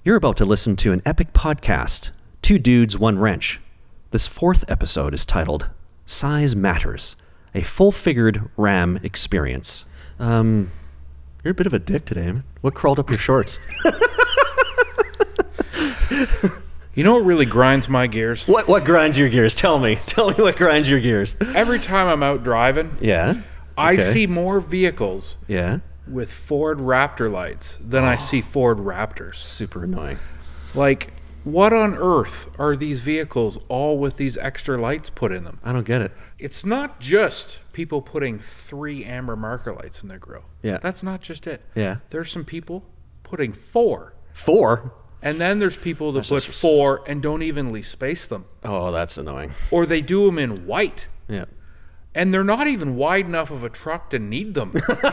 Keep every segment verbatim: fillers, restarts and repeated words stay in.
You're about to listen to an epic podcast, Two Dudes, One Wrench. This fourth episode is titled Size Matters, a full-figured Ram experience. Um, you're a bit of a dick today, man. What crawled up your shorts? You know what really grinds my gears? What what grinds your gears? Tell me. Tell me what grinds your gears. Every time I'm out driving, Yeah? I Okay. see more vehicles Yeah? with Ford Raptor lights than I see Ford Raptors. Super annoying. Like, what on earth are these vehicles all with these extra lights put in them? I don't get it. It's not just people putting three amber marker lights in their grill. Yeah. That's not just it. Yeah. There's some people putting four. Four? And then there's people that That's put just- four and don't evenly space them. Oh, that's annoying. Or they do them in white. Yeah. And they're not even wide enough of a truck to need them.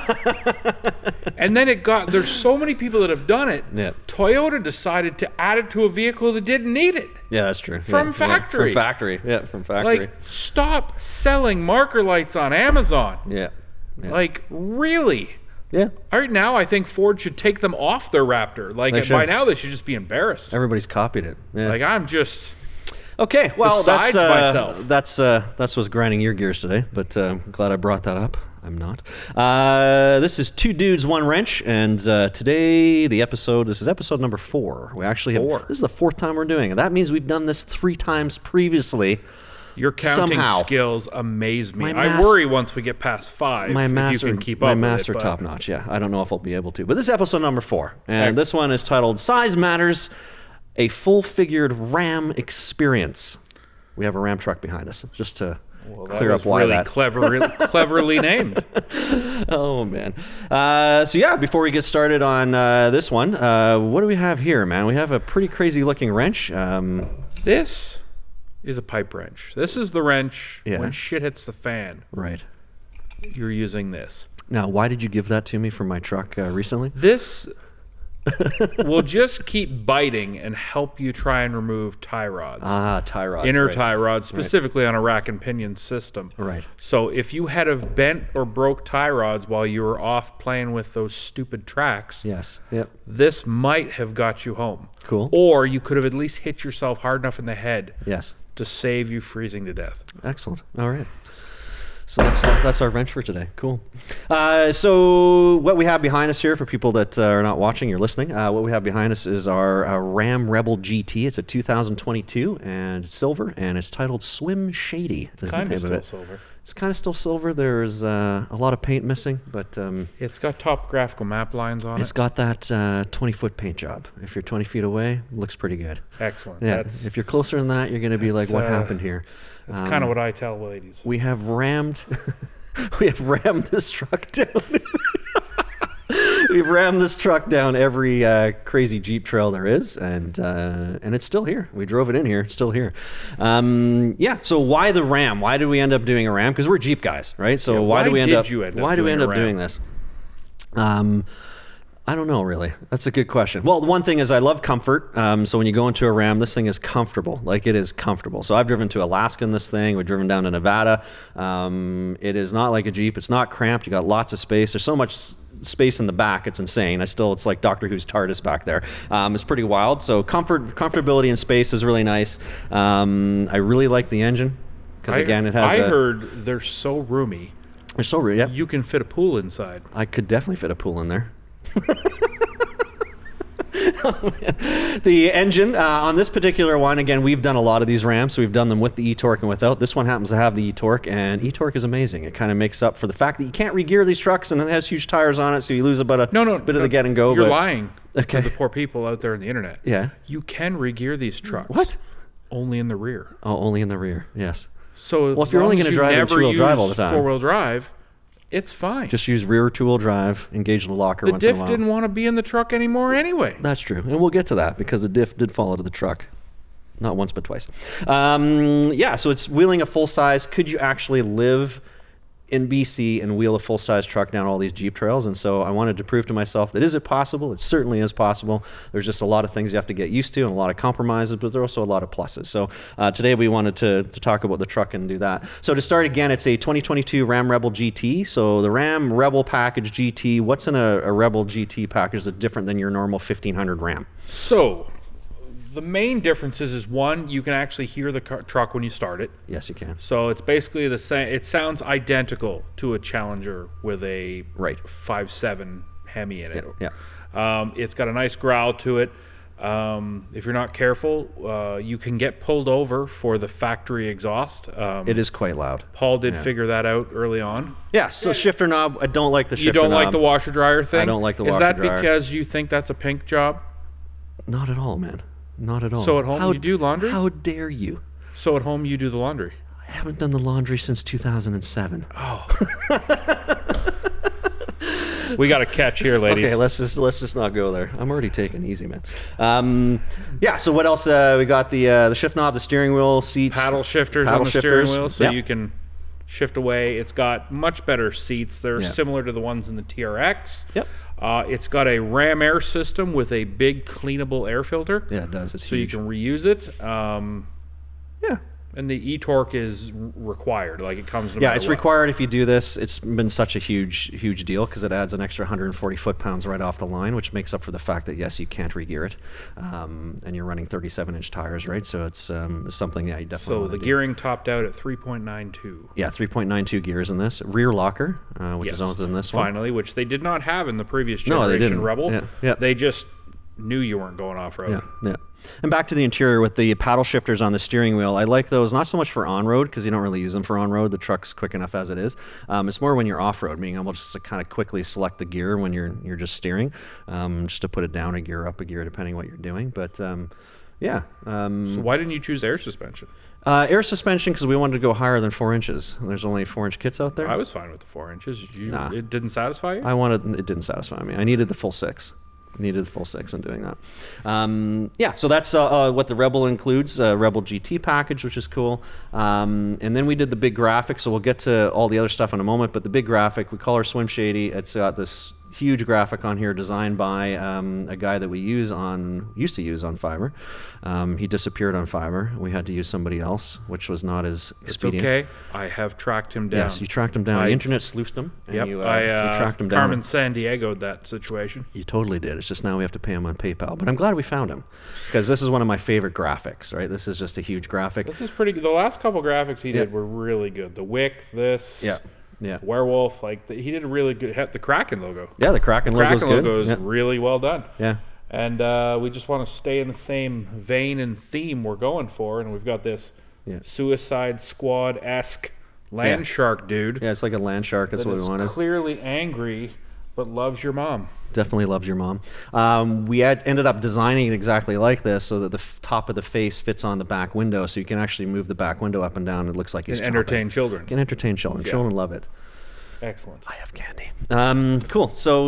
And then it got, there's so many people that have done it. Yeah. Toyota decided to add it to a vehicle that didn't need it. Yeah, that's true. From Yeah, factory. Yeah, from factory. Yeah, from factory. Like, stop selling marker lights on Amazon. yeah. Yeah. Like, really? yeah. Right now, I think Ford should take them off their Raptor. Like, They by should. now, they should just be embarrassed. Everybody's copied it. Yeah. Like, I'm just... Okay, well, Besides that's uh, myself. that's uh, that's what's grinding your gears today. But uh, I'm glad I brought that up. I'm not. Uh, this is Two Dudes, One Wrench, and uh, today the episode. This is episode number four. We actually Four. have. This is the fourth time we're doing it. That means we've done this three times previously. Your counting Somehow. skills amaze me. My I mas- worry once we get past five My if master, you can keep my up master with it. but- top notch. Yeah, I don't know if I'll be able to. But this is episode number four, and Excellent. this one is titled "Size Matters: A Full-Figured Ram Experience." We have a Ram truck behind us, just to Well, that clear was up why really that. clever, cleverly named. Oh man! Uh, so yeah, before we get started on uh, this one, uh, what do we have here, man? We have a pretty crazy-looking wrench. Um, This is a pipe wrench. This is the wrench Yeah. when shit hits the fan. right You're using this. now, why did you give that to me for my truck uh, recently? This will just keep biting and help you try and remove tie rods. Ah, tie rods. Inner right. tie rods, specifically on a rack and pinion system. Right. So if you had have bent or broke tie rods while you were off playing with those stupid tracks, Yes. Yep. this might have got you home. Cool. Or you could have at least hit yourself hard enough in the head Yes. to save you freezing to death. Excellent. All right. So that's that's our wrench for today. Cool. Uh, so what we have behind us here, for people that uh, are not watching, you're listening. Uh, what we have behind us is our uh, Ram Rebel G T. It's a two thousand twenty-two and it's silver, and it's titled Swim Shady. Is the Kind name of of still it. silver. It's kind of still silver. There's uh, a lot of paint missing, but um, It's got topographical map lines on it's it. got that uh, twenty foot paint job. If you're twenty feet away, it looks pretty good. Excellent. Yeah. That's, if you're closer than that, you're going to be like, that's, what uh, happened here? that's Um, kind of what I tell ladies. We have rammed, we have rammed this truck down. We've rammed this truck down every uh, crazy Jeep trail there is, and uh, and it's still here. We drove it in here; it's still here. Um, yeah. So why the Ram? Why did we end up doing a Ram? Because we're Jeep guys, right? So Yeah, why, why do we end did up? you end up why do we doing end a up Ram? doing this? Um, I don't know, really. That's a good question. Well, the one thing is I love comfort. Um, so when you go into a Ram, this thing is comfortable. Like, it is comfortable. So I've driven to Alaska in this thing. We've driven down to Nevada. Um, it is not like a Jeep. It's not cramped. You got lots of space. There's so much s- space in the back. It's insane. I still, it's like Doctor Who's TARDIS back there. Um, it's pretty wild. So comfort, comfortability and space is really nice. Um, I really like the engine because, I- again, it has I a... heard they're so roomy, They're so real. Yep. you can fit a pool inside. I could definitely fit a pool in there. The engine uh, on this particular one, again, we've done a lot of these Rams, so we've done them with the e-torque and without. This one happens to have the e-torque, and e-torque is amazing. It kind of makes up for the fact that you can't re-gear these trucks, and it has huge tires on it, so you lose about a No, no, bit no, of the get and go. You're but, lying Okay. to the poor people out there on the internet. Yeah. You can re-gear these trucks. What? Only in the rear. Oh, only in the rear. Yes. So Well, if you're only gonna drive in two-wheel drive all the time. four-wheel drive, it's fine. Just use rear two-wheel drive, engage the locker the once in a diff while. didn't want to be in the truck anymore anyway. That's true, and we'll get to that because the diff did fall out of the truck. Not once, but twice. Um, yeah, so it's wheeling a full size. Could you actually live in B C and wheel a full-size truck down all these Jeep trails. And so I wanted to prove to myself that is it possible? It certainly is possible. There's just a lot of things you have to get used to and a lot of compromises, but there are also a lot of pluses. So uh, today we wanted to, to talk about the truck and do that. So to start again, it's a twenty twenty-two Ram Rebel G T. So the Ram Rebel package G T, what's in a, a Rebel G T package that's different than your normal fifteen hundred Ram? So the main difference is, is one, you can actually hear the car, truck when you start it. Yes, you can. So it's basically the same. It sounds identical to a Challenger with a Right. five seven Hemi in it. Yeah. Um, it's got a nice growl to it. Um, if you're not careful, uh, you can get pulled over for the factory exhaust. Um, It is quite loud. Paul did Yeah. figure that out early on. Yeah, so shifter knob, I don't like the shifter You don't knob. like the washer dryer thing? I don't like the Is washer that dryer. because you think that's a pink job? Not at all, man. Not at all. So at home you do laundry? How dare you? So at home you do the laundry? I haven't done the laundry since two thousand seven. Oh. We got a catch here, ladies. Okay, let's just let's just not go there. I'm already taking easy, man. Um, yeah. So what else? Uh, we got the uh, the shift knob, the steering wheel, seats, Paddle shifters paddle on the shifters. steering wheel, so Yep. you can shift away. It's got much better seats. They're Yeah. similar to the ones in the T R X. Yep. Uh, it's got a Ram Air system with a big cleanable air filter, Yeah, it does. It's so huge. you can reuse it. Um, yeah. and the e-torque is r- required. Like it comes. No Yeah, matter it's what. required if you do this. It's been such a huge, huge deal because it adds an extra one hundred forty foot-pounds right off the line, which makes up for the fact that, yes, you can't re-gear it. Um, and you're running thirty-seven inch tires, right? So it's um, something, yeah, you definitely So wanna the do. gearing topped out at three point nine two. Yeah, three point nine two gears in this. Rear locker, uh, which Yes, is also in this one. finally, which they did not have in the previous No, they generation didn't. Rebel. Yeah, yeah. They just knew you weren't going off road. Yeah, yeah. And back to the interior with the paddle shifters on the steering wheel. I like those, not so much for on-road because you don't really use them for on-road. The truck's quick enough as it is. Um, it's more when you're off-road, being able just to kind of quickly select the gear when you're you're just steering, um, just to put it down a gear, up a gear, depending what you're doing. But um, yeah, um, So why didn't you choose air suspension? uh, air suspension because we wanted to go higher than four inches. There's only four-inch kits out there. I was fine with the four inches. You, Nah. It didn't satisfy you? I wanted, it didn't satisfy me. I needed the full six. Needed the full six in doing that. Um, yeah, so that's uh, uh, what the Rebel includes, uh, Rebel G T package, which is cool. Um, and then we did the big graphic, so we'll get to all the other stuff in a moment, but the big graphic, we call her Swim Shady. It's got this huge graphic on here designed by um, a guy that we use on, used to use on Fiverr. Um, he disappeared on Fiverr. We had to use somebody else, which was not as It's expedient. okay. I have tracked him down. Yes, you tracked him down. I- the internet sleuthed him, and Yep. you, uh, I uh, you tracked him down. Carmen San Diego'd that situation. You totally did. It's just now we have to pay him on PayPal. But I'm glad we found him because this is one of my favorite graphics, right? This is just a huge graphic. This is pretty good. The last couple graphics he did were really good. The Wick, this, Yeah. Yeah. Werewolf, like the, he did a really good. The Kraken logo. Yeah, the Kraken The logo's Kraken good. logo is yeah. really well done. yeah. And uh, we just want to stay in the same vein and theme we're going for. And we've got this Yeah. Suicide Squad-esque land Yeah. shark dude Yeah, it's like a land shark. That's that what we is wanted. clearly angry but loves your mom. Definitely loves your mom. Um, we had, ended up designing it exactly like this so that the f- top of the face fits on the back window so you can actually move the back window up and down. It looks like he's And chomping. entertain children. Can entertain children. Yeah. Children love it. Excellent. I have candy. Um, cool. So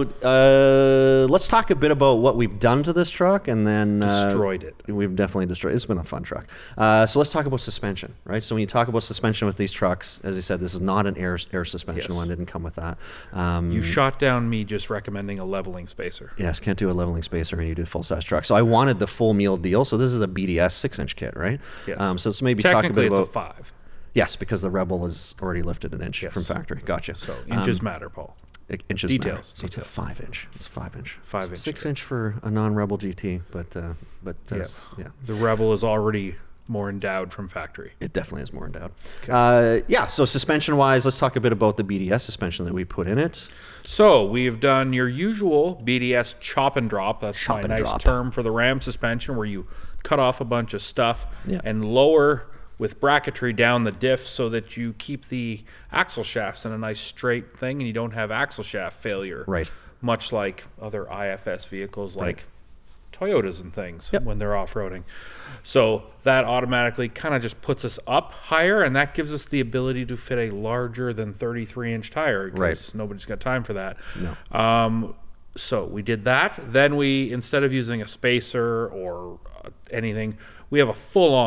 uh, let's talk a bit about what we've done to this truck, and then uh, Destroyed it. We've definitely destroyed. It's been a fun truck. Uh, so let's talk about suspension, right? So when you talk about suspension with these trucks, as I said, this is not an air air suspension Yes. one. Didn't come with that. Um, You shot down me just recommending a leveling spacer. Yes, can't do a leveling spacer when you do full size truck. So I wanted the full meal deal. So this is a B D S six inch kit, right? Yes. Um, so let's maybe talk a Technically, bit it's a about five. yes, because the Rebel is already lifted an inch Yes. from factory. Gotcha. So Um, inches matter, Paul. I- inches Details, matter. So it's a details. five inch. It's a five inch. Five So inch Six kit. inch for a non-Rebel G T, but uh, but uh, Yes. yeah, The Rebel is already more endowed from factory. it definitely is more endowed. Uh, yeah. So suspension wise, let's talk a bit about the B D S suspension that we put in it. So we've done your usual B D S chop and drop. That's Chop my and nice drop. term for the Ram suspension, where you cut off a bunch of stuff Yeah. and lower with bracketry down the diff so that you keep the axle shafts in a nice straight thing and you don't have axle shaft failure. Right. Much like other I F S vehicles like Toyotas and things Yep. when they're off-roading. So that automatically kind of just puts us up higher, and that gives us the ability to fit a larger than thirty-three inch tire because Right. nobody's got time for that. No. Um, so we did that. Then we, instead of using a spacer or uh, anything, we have a full-on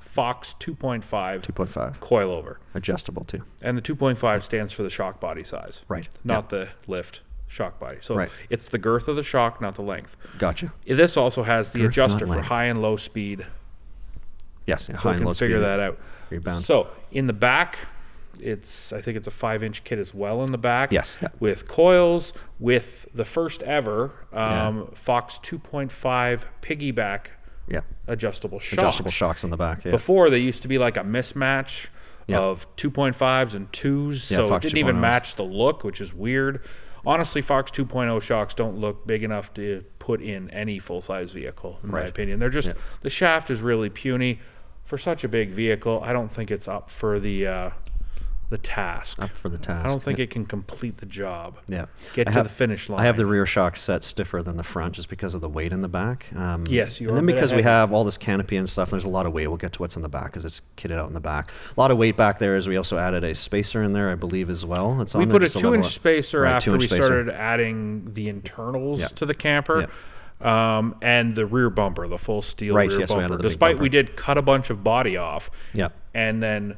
Fox two point five two point five. coilover. Adjustable too. And the two point five stands for the shock body size. Right. Not the lift shock body. So Right. it's the girth of the shock, not the length. Gotcha. This also has the Girth, adjuster not for length. high and low speed. Yes. Yeah, So high I and can low figure speed that out. Rebound. So in the back, it's I think it's a five inch kit as well in the back. Yes, yeah. With coils, with the first ever um, Yeah. Fox two point five piggyback yeah. adjustable shocks. Adjustable shocks in the back. Yeah. Before, they used to be like a mismatch Yeah. of two point fives and twos, Yeah, so it Fox didn't even 2.0s. match the look, which is weird. Honestly, Fox two point oh shocks don't look big enough to put in any full-size vehicle, in my Right. opinion. They're just, Yeah. the shaft is really puny. For such a big vehicle, I don't think it's up for the uh, the task. Up for the task. I don't think yeah. it can complete the job. Yeah. Get I to have- the finish line. I have the rear shock set stiffer than the front just because of the weight in the back. Um, Yes, you and are then a bit because we heavy. have all this canopy and stuff, there's a lot of weight. We'll get to what's in the back because it's kitted out in the back. A lot of weight back there. Is we also added a spacer in there, I believe, as well. It's We on there put a just to level two-inch up. spacer Right, after two-inch we spacer. started adding the internals Yeah. to the camper. Um, and the rear bumper, the full steel Right, rear yes, we added bumper. the big Despite bumper. we did cut a bunch of body off Yeah. and then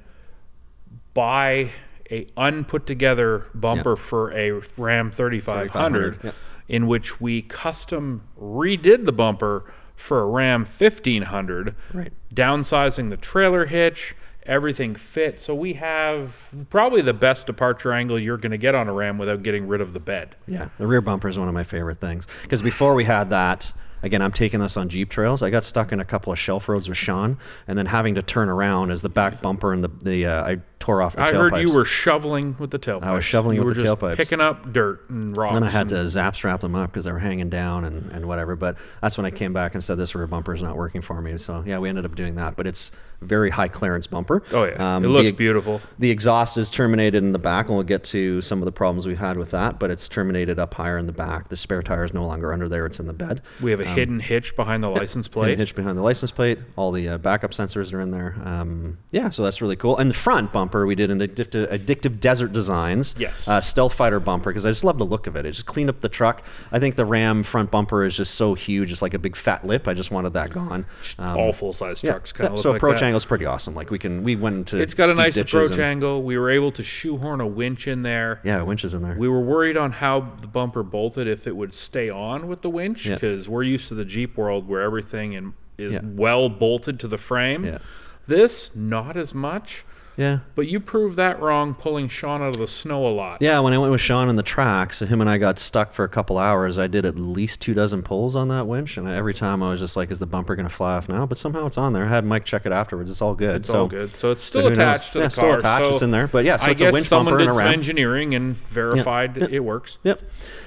buy a unput together bumper Yeah. for a Ram thirty-five hundred, Yeah. in which we custom redid the bumper for a Ram fifteen hundred, Right. downsizing the trailer hitch. Everything fit. So we have probably the best departure angle you're going to get on a Ram without getting rid of the bed. Yeah, the rear bumper is one of my favorite things because before we had that, again, I'm taking this on Jeep trails. I got stuck in a couple of shelf roads with Sean, and then having to turn around as the back bumper and the the uh, I tore off the I tailpipes. heard you were shoveling with the tailpipes. I was shoveling you with were the just tailpipes. picking up dirt and rocks. Then I had and- to zap strap them up because they were hanging down and, and whatever. But that's when I came back and said this rear bumper is not working for me. So yeah, we ended up doing that. But it's very high clearance bumper. Oh yeah, Um, it looks the, beautiful. The exhaust is terminated in the back, and we'll get to some of the problems we've had with that. But it's terminated up higher in the back. The spare tire is no longer under there; it's in the bed. We have a hidden hitch behind the license Hidden plate. hitch behind the license plate. All the uh, backup sensors are in there. Um, yeah, so that's really cool. And the front bumper, we did an addictive, addictive Desert Designs. Yes. Uh, Stealth Fighter bumper because I just love the look of it. It just cleaned up the truck. I think the Ram front bumper is just so huge. It's like a big fat lip. I just wanted that gone. Um, All full size yeah, trucks kind of yeah, look so like approach that. angle is pretty awesome. Like we can, we went into It's got a steep nice ditches approach and- angle. We were able to shoehorn a winch in there. Yeah, winches in there. We were worried on how the bumper bolted if it would stay on with the winch Yeah. because we're used to the Jeep world where everything in, is Yeah. well bolted to the frame. Yeah. This, not as much. Yeah. But you proved that wrong pulling Sean out of the snow a lot. Yeah, when I went with Sean on the tracks, him and I got stuck for a couple hours. I did at least two dozen pulls on that winch, and every time I was just like, "Is the bumper going to fly off now?" But somehow it's on there. I had Mike check it afterwards. It's all good. It's so, all good. So it's so still who knows? attached to Yeah, the still car. attached. So It's in there. But yeah, so I it's a guess winch someone bumper did and a some Ram. engineering and verified it works. Yep.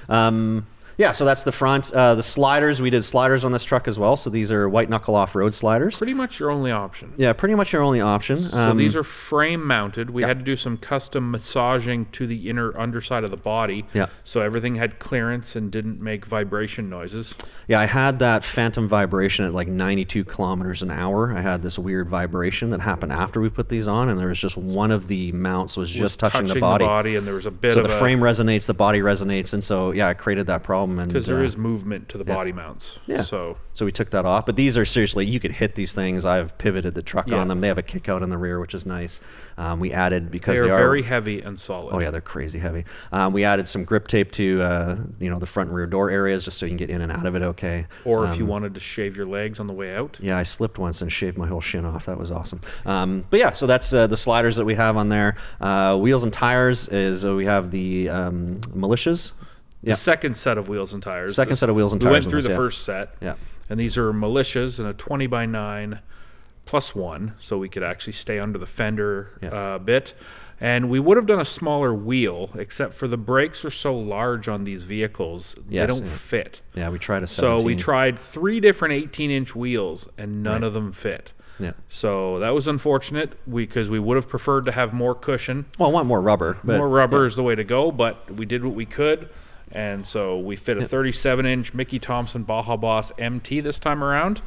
Um, yeah, so that's the front. Uh, the sliders, we did sliders on this truck as well. So these are white knuckle off-road sliders. Pretty much your only option. Yeah, pretty much your only option. So Um, these are frame mounted. We had to do some custom massaging to the inner underside of the body. Yeah. So everything had clearance and didn't make vibration noises. Yeah, I had that phantom vibration at like ninety-two kilometers an hour. I had this weird vibration that happened after we put these on, and there was just one of the mounts was just touching, the body. and there was a bit So of the a, frame resonates, the body resonates, and so yeah, it created that problem. And because there uh, is movement to the body mounts. Yeah. So So we took that off. But these are seriously, you could hit these things. I've pivoted the truck Yeah. on them. They have a kick out in the rear, which is nice. Um, we added because they are they are very heavy and solid. Oh yeah, they're crazy heavy. Um, we added some grip tape to uh, you know the front and rear door areas just so you can get in and out of it okay. Or if Um, you wanted to shave your legs on the way out. Yeah, I slipped once and shaved my whole shin off. That was awesome. Um, but yeah, so that's uh, the sliders that we have on there. Uh, wheels and tires is uh, we have the um, militias. The Yeah. second set of wheels and tires. Second This- set of wheels and we tires went on through this, the yeah. first set. Yeah. And these are militias and a twenty by nine plus one, so we could actually stay under the fender Yeah. uh, bit. And we would have done a smaller wheel, except for the brakes are so large on these vehicles, Yes, they don't yeah. fit. Yeah, we tried a So seventeen. we tried three different eighteen-inch wheels, and none of them fit. Yeah. So that was unfortunate because we would have preferred to have more cushion. Well, I want more rubber. But, More rubber is the way to go, but we did what we could. And so we fit a thirty-seven inch Mickey Thompson Baja Boss M T this time around.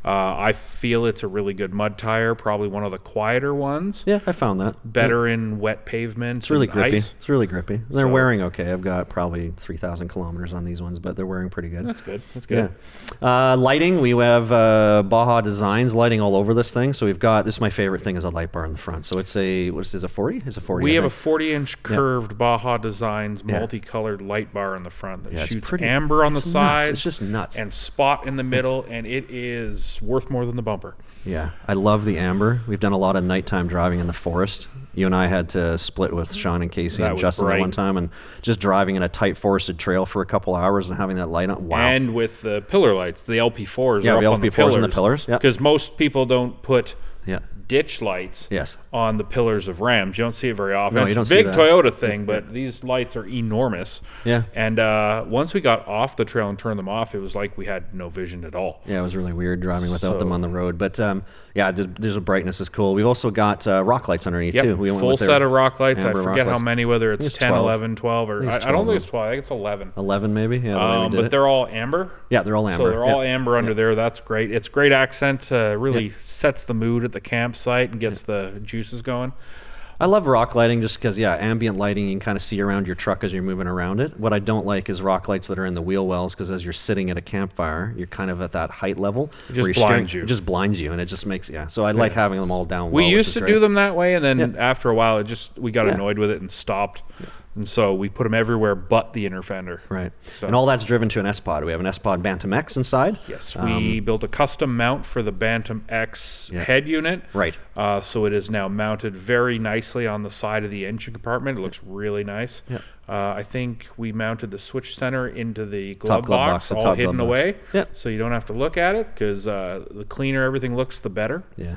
Uh, I feel it's a really good mud tire, probably one of the quieter ones. Yeah, I found that. Better yeah. in wet pavement. It's really and grippy. Ice. It's really grippy. They're So- wearing okay. I've got probably three thousand kilometers on these ones, but they're wearing pretty good. That's good. That's good. Yeah. Uh, lighting, we have uh, Baja Designs lighting all over this thing. So we've got, this is my favorite thing, is a light bar in the front. So it's a, what is this, a forty? It's a forty. We I have a think. forty inch curved Baja Designs Yeah. multicolored light bar in the front that Yeah, it's shoots pretty- amber on the it's nuts. sides. It's just nuts. And spot in the middle, and it is worth more than the bumper. Yeah, I love the amber. We've done a lot of nighttime driving in the forest. You and I had to split with Sean and Casey That and was Justin at bright. one time, and just driving in a tight forested trail for a couple hours and having that light on. Wow. And with the pillar lights, the L P fours Yeah, are the up on the L P fours pillars. and the pillars, yeah. Because most people don't put yeah. ditch lights Yes. on the pillars of Rams. You don't see it very often. No, it's you don't a see big that. Toyota thing, but these lights are enormous. Yeah. And uh, once we got off the trail and turned them off, it was like we had no vision at all. Yeah, it was really weird driving without So- them on the road. But um, yeah, there's, there's a brightness is cool. We've also got uh, rock lights underneath Yep, too. We went full with their set of rock lights. I amber rock forget how lights. many, whether it's, it's ten, twelve. eleven, twelve, or I think I, it's I don't twelve. think it's twelve. I think it's eleven. eleven maybe. Yeah, the way we Um, did but it. they're all amber. Yeah, they're all amber. So they're all yeah. amber under there. That's great. It's great accent. Uh, really sets the mood at the campsite and gets the juices going. I love rock lighting just because, yeah, ambient lighting, you can kind of see around your truck as you're moving around it. What I don't like is rock lights that are in the wheel wells, because as you're sitting at a campfire, you're kind of at that height level. It just where you're staring- blinds you. It just blinds you, and it just makes, yeah. So I like having them all down We low, which used is to great. do them that way, and then Yeah. after a while, it just we got Yeah. annoyed with it and stopped. And so we put them everywhere but the inner fender. Right. So- And all that's driven to an S-Pod. We have an S-Pod Bantam X inside. Yes, we built a custom mount for the Bantam X Yeah. head unit. Right. Uh, so it is now mounted very nicely on the side of the engine compartment. It looks really nice. Yeah. Uh, I think we mounted the switch center into the glove, Top glove box, box, the all top hidden glove box. away. Yep. So you don't have to look at it, because uh, the cleaner everything looks, the better. Yeah.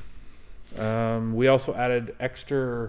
Um, we also added extra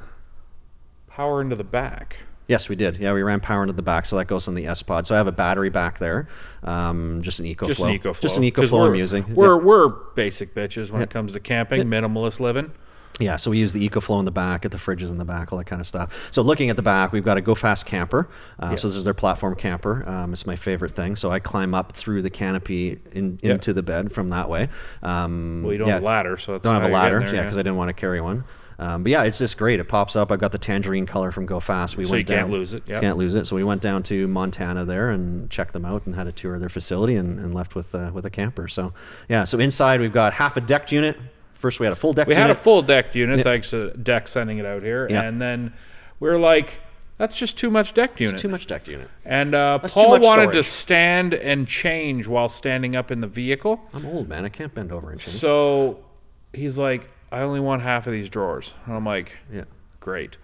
power into the back. Yes, we did. Yeah, we ran power into the back, so that goes on the S-Pod. So I have a battery back there, um, just an EcoFlow. Just an EcoFlow. Just an 'Cause EcoFlow I'm we're- using. We're, Yeah. we're basic bitches when it comes to camping, minimalist living. Yeah, so we use the EcoFlow in the back, get the fridges in the back, all that kind of stuff. So looking at the back, we've got a Go Fast camper. Uh, So this is their platform camper. Um, it's my favorite thing. So I climb up through the canopy in, Yeah. into the bed from that way. Um, Well, you don't yeah, have a ladder, so that's don't have how a you're getting ladder, there, yeah, because I didn't want to carry one. Um, but yeah, it's just great. It pops up. I've got the tangerine color from Go Fast. We So went you can't down, lose it, yep. Can't lose it. So we went down to Montana there and checked them out and had a tour of their facility and, and left with uh, with a camper. So yeah, so inside we've got half a decked unit. First we had a full decked We unit. had a full decked unit, Yeah. thanks to Deck sending it out here. Yeah. And then we were like, that's just too much decked unit. It's too much decked unit. And uh, That's too Paul much wanted to storage. stand and change while standing up in the vehicle. I'm old, man. I can't bend over and change. So he's like, I only want half of these drawers. And I'm like, Yeah. great.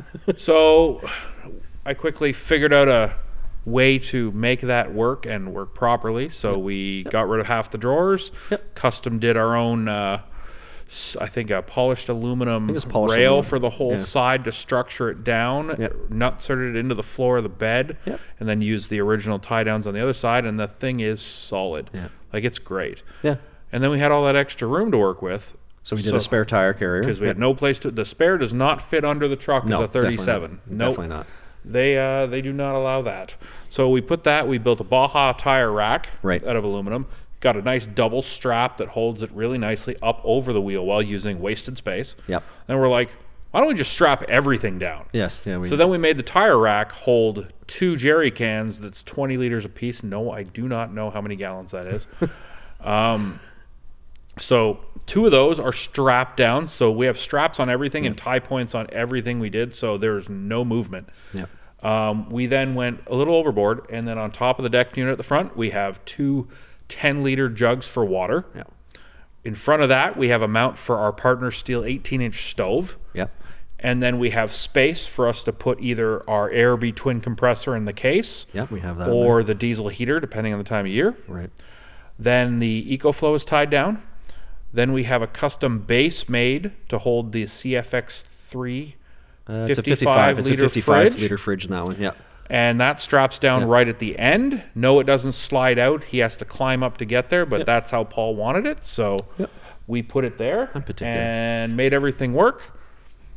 So I quickly figured out a way to make that work and work properly. So we got rid of half the drawers, Yep. custom did our own, uh, s- I think, a polished aluminum it's polished rail aluminum. for the whole Yeah. side to structure it down, Yep. nut inserted it into the floor of the bed, Yep. and then use the original tie downs on the other side. And the thing is solid. Yeah. Like, it's great. Yeah. And then we had all that extra room to work with. So we did a spare tire carrier. Because we had no place to. The spare does not fit under the truck No, as a definitely not. thirty-seven. Nope. Definitely not. They uh, they do not allow that. So we put that. We built a Baja tire rack Right. out of aluminum. Got a nice double strap that holds it really nicely up over the wheel while using wasted space. Yep. And we're like, why don't we just strap everything down? Yes. Yeah. We, So then we made the tire rack hold two jerry cans that's twenty liters apiece. No, I do not know how many gallons that is. um, so two of those are strapped down. So we have straps on everything and tie points on everything we did. So there's no movement. Yep. Um, we then went a little overboard. And then on top of the deck unit at the front, we have two ten liter jugs for water. Yep. In front of that, we have a mount for our Partner Steel eighteen inch stove. Yep. And then we have space for us to put either our Airby twin compressor in the case Yep. We have that. in or the diesel heater, depending on the time of year. there. Right. Then the EcoFlow is tied down. Then we have a custom base made to hold the C F X three Uh, it's a fifty-five fifty-five. It's a liter fifty-five fridge. liter fridge in that one. Yeah. And that straps down Yep. right at the end. No, it doesn't slide out. He has to climb up to get there, but Yep. that's how Paul wanted it. So Yep. we put it there I'm particular. and made everything work. Yeah.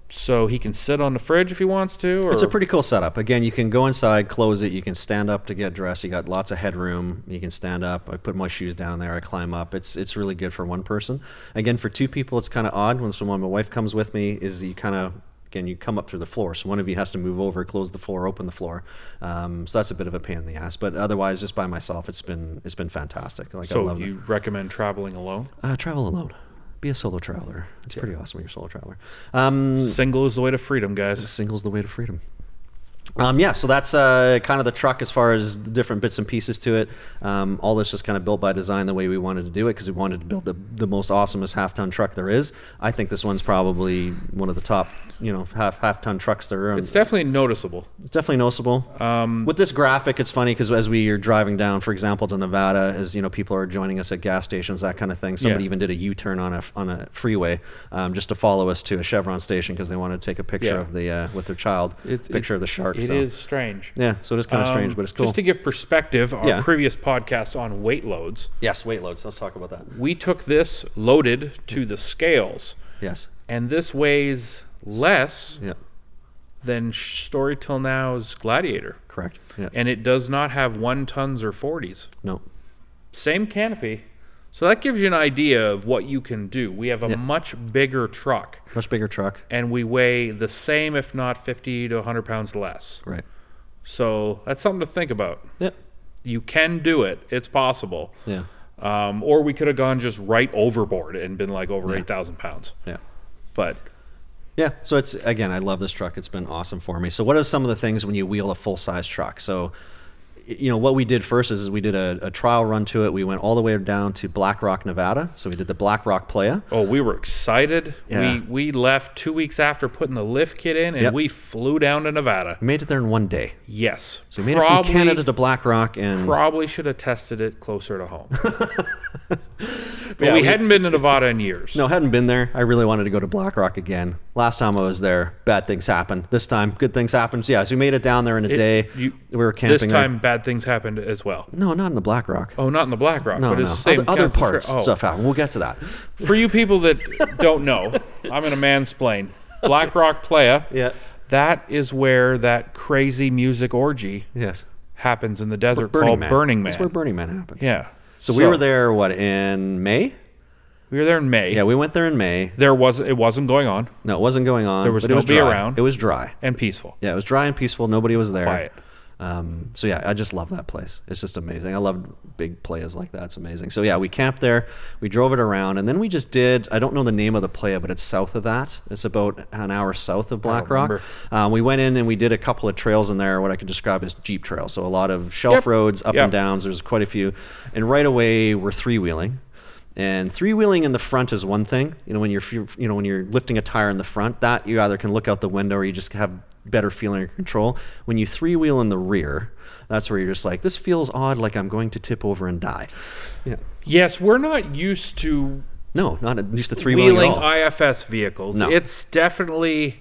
so he can sit on the fridge if he wants to? Or? It's a pretty cool setup. Again, you can go inside, close it. You can stand up to get dressed. You got lots of headroom. You can stand up. I put my shoes down there. I climb up. It's it's really good for one person. Again, for two people, it's kind of odd. When someone, my wife comes with me, is you kind of again you come up through the floor. So one of you has to move over, close the floor, open the floor. Um, so that's a bit of a pain in the ass. But otherwise, just by myself, it's been it's been fantastic. Like so I love you it. recommend traveling alone? Uh, travel alone. Be a solo traveler. It's yeah. pretty awesome when you're a solo traveler. Um, Single is the way to freedom, guys. Single's the way to freedom. Um, yeah, so that's uh, kind of the truck as far as the different bits and pieces to it. Um, all this just kind of built by design the way we wanted to do it because we wanted to build the, the most awesomest half-ton truck there is. I think this one's probably one of the top, you know, half half-ton trucks there are. It's definitely noticeable. It's definitely noticeable. Um, With this graphic, it's funny because as we are driving down, for example, to Nevada, as you know, people are joining us at gas stations, that kind of thing. Somebody yeah. even did a U-turn on a on a freeway um, just to follow us to a Chevron station because they wanted to take a picture yeah. of the uh, with their child, it, picture it, of the shark. It so. is strange. Yeah, so it is kind of um, strange, but it's cool. Just to give perspective, our Yeah. previous podcast on weight loads. Yes, weight loads. Let's talk about that. We took this loaded to the scales. Yes. And this weighs less Yeah. than Story Till Now's Gladiator. Correct. Yeah. And it does not have one tons or forties. No. Same canopy. So that gives you an idea of what you can do. We have a Yeah. much bigger truck. Much bigger truck. And we weigh the same, if not fifty to one hundred pounds less. Right. So that's something to think about. Yep. You can do it. It's possible. Yeah. Um, or we could have gone just right overboard and been like over Yeah. eight thousand pounds. Yeah. But yeah, so it's again, I love this truck. It's been awesome for me. So what are some of the things when you wheel a full-size truck? So you know, what we did first is we did a, a trial run to it. We went all the way down to Black Rock, Nevada. So we did the Black Rock Playa. Oh, we were excited. Yeah. We we left two weeks after putting the lift kit in, and Yep. we flew down to Nevada. We made it there in one day. Yes. So we made it from Canada to Black Rock. and Probably should have tested it closer to home. But Yeah, we, we- hadn't been to Nevada in years. No, hadn't been there. I really wanted to go to Black Rock again. Last time I was there, bad things happened. This time, good things happened. So yeah, so we made it down there in a It- day. you- we were camping This time, there. bad things happened as well. No, not in the Black Rock. Oh, not in the Black Rock, no, but no. it's the same Other, other counts as parts tra- oh. stuff happened. We'll get to that. For you people that don't know, I'm going to mansplain. Black Rock Playa, Yeah. that is where that crazy music orgy Yes. happens in the desert Burning called Man. Burning Man. That's where Burning Man happened. Yeah. So, we were there, what, in May? We were there in May. Yeah, we went there in May. There was it wasn't going on No, it wasn't going on. There was but it was nobody dry. around. It was dry. and peaceful. Yeah, it was dry and peaceful. Nobody was there. Quiet. Um, so yeah, I just love that place. It's just amazing. I love big playas like that. It's amazing. So yeah, we camped there, we drove it around, and then we just did, I don't know the name of the playa, but it's south of that. It's about an hour south of Black Rock. remember. Um, we went in and we did a couple of trails in there, what I could describe as Jeep trails. So a lot of shelf Yep. roads, up Yep. and downs. There's quite a few. And right away, we're three-wheeling. And three-wheeling in the front is one thing. You know, when you're you know when you're lifting a tire in the front, that you either can look out the window or you just have better feeling or control. When you three-wheel in the rear, that's where you're just like, this feels odd, like I'm going to tip over and die. Yeah. Yes, we're not used to No, not at least the three-wheeling wheeling at all. I F S vehicles. No. It's definitely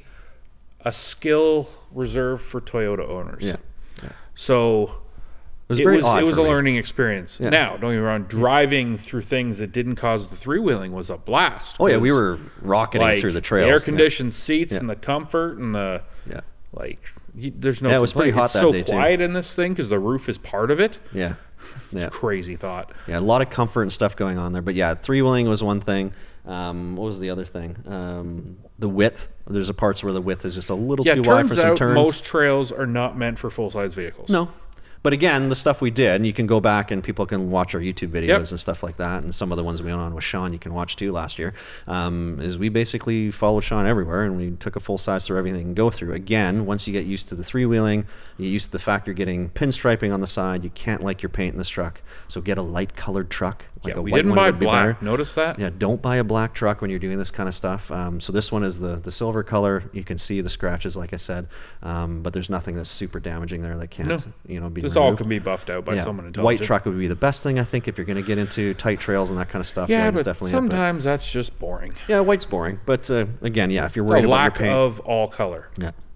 a skill reserved for Toyota owners. Yeah. Yeah. So It was it very was odd it was for a me. learning experience. Yeah. Now, don't get me wrong, driving through things that didn't cause the three wheeling was a blast. Oh yeah, we 'cause, were rocketing like, through the the trails. air conditioned seats Yeah. and the comfort and the Yeah. like. You, there's no. Yeah, it was pretty complaint. hot It's that so day, too. quiet in this thing because the roof is part of it. Yeah. Yeah. Crazy thought. Yeah, a lot of comfort and stuff going on there. But yeah, three-wheeling was one thing. Um, what was the other thing? Um, the width. There's a parts where the width is just a little Yeah, too wide for turns some out turns. most trails are not meant for full size vehicles. No. But again, the stuff we did, and you can go back and people can watch our YouTube videos Yep. and stuff like that, and some of the ones we went on with Sean you can watch too last year, um, is we basically followed Sean everywhere, and we took a full size through everything and go through. Again, once you get used to the three-wheeling, you get used to the fact you're getting pinstriping on the side, you can't like your paint in this truck, so get a light-colored truck. Like Yeah, a we white didn't one buy would be black. better. Notice that? Yeah, don't buy a black truck when you're doing this kind of stuff. Um, so this one is the the silver color. You can see the scratches, like I said, um, but there's nothing that's super damaging there that can't, No. you know, be This removed. all can be buffed out by Yeah, someone intelligent. white truck would be the best thing, I think, if you're going to get into tight trails and that kind of stuff. Yeah, White's but definitely up sometimes that's just boring. there. Yeah, white's boring, but uh, again, yeah, if you're It's worried a about your lack paint, of all color. yeah,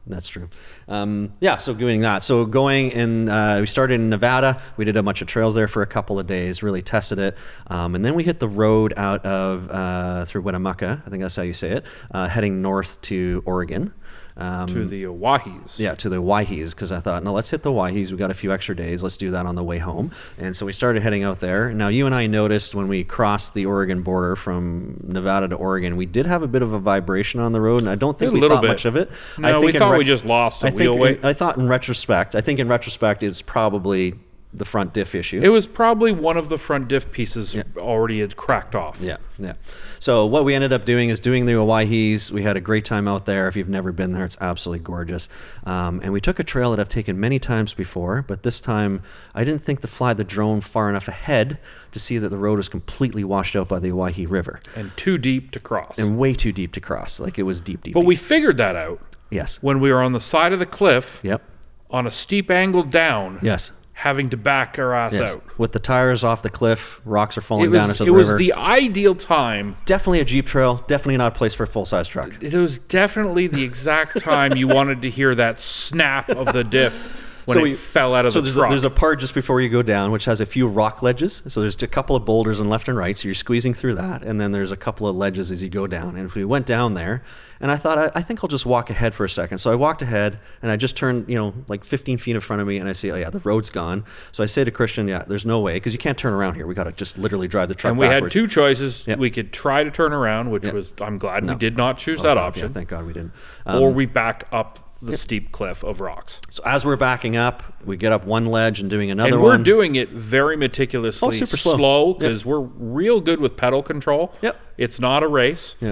That's true. Um, yeah, so doing that. So going in, uh, we started in Nevada. We did a bunch of trails there for a couple of days, really tested it. Um, and then we hit the road out of, uh, through Winnemucca, I think that's how you say it, uh, heading north to Oregon. Um, to the Oahes. Yeah, to the Oahes, because I thought, no, let's hit the Oahes. We got a few extra days. Let's do that on the way home. And so we started heading out there. Now, you and I noticed when we crossed the Oregon border from Nevada to Oregon, we did have a bit of a vibration on the road, and I don't think A we little thought bit. much of it. No, I think we in thought ret- we just lost a I wheel think weight. in, I thought in retrospect, I think in retrospect, it's probably the front diff issue. It was probably one of the front diff pieces Yeah. already had cracked off. Yeah, yeah. So what we ended up doing is doing the Oahes. We had a great time out there. If you've never been there, it's absolutely gorgeous. Um, and we took a trail that I've taken many times before, but this time I didn't think to fly the drone far enough ahead to see that the road was completely washed out by the Oahe River And too deep to cross. and way too deep to cross. Like it was deep, deep. but deep. we figured that out yes, when we were on the side of the cliff yep, on a steep angle down, yes, having to back our ass yes. out. With the tires off the cliff, rocks are falling It down was, into it the was river. the ideal time. Definitely a Jeep trail. Definitely not a place for a full size truck. It was definitely the exact time you wanted to hear that snap of the diff when So it we- fell out of So the there's truck. a, there's a part just before you go down which has a few rock ledges. So there's a couple of boulders on left and right. So you're squeezing through that, and then there's a couple of ledges as you go down. And if we went down there, and I thought I, I think I'll just walk ahead for a second. So I walked ahead, and I just turned, you know, like fifteen feet in front of me, and I see, oh yeah, the road's gone. So I say to Christian, yeah, there's no way because you can't turn around here. We got to just literally drive the truck and we backwards. had two choices. Yep. We could try to turn around, which Yep. was, I'm glad No. we did not choose Oh, that God, option. Yeah, thank God we didn't. Um, or we back up the steep cliff of rocks. so as we're backing up, we get up one ledge and doing another And we're one. doing it very meticulously, Oh, super slow. slow, because we're real good with pedal control. Yep. It's not a race. Yeah.